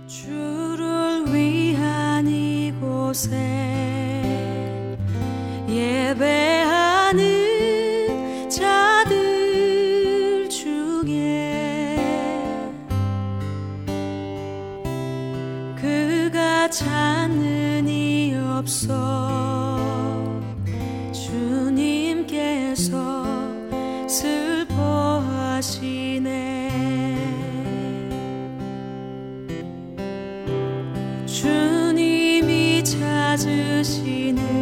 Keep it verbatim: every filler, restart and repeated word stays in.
주를 위한 이곳에 예배하는 자들 중에 그가 찾는 이 없어 주님께서 슬퍼하시네. 주님이 찾으시는